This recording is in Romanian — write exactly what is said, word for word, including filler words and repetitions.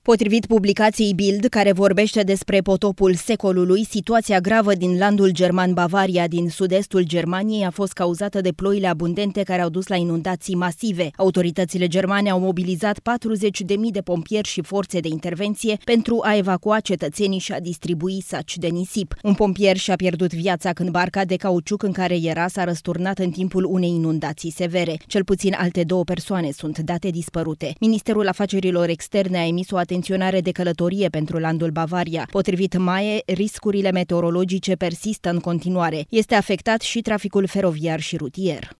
Potrivit publicației Bild, care vorbește despre potopul secolului, situația gravă din landul german Bavaria din sud-estul Germaniei a fost cauzată de ploile abundente care au dus la inundații masive. Autoritățile germane au mobilizat patruzeci de mii de pompieri și forțe de intervenție pentru a evacua cetățenii și a distribui saci de nisip. Un pompier și-a pierdut viața când barca de cauciuc în care era s-a răsturnat în timpul unei inundații severe. Cel puțin alte două persoane sunt date dispărute. Ministerul Afacerilor Externe a emis o atenționare de călătorie pentru landul Bavaria. Potrivit M A E, riscurile meteorologice persistă în continuare. Este afectat și traficul feroviar și rutier.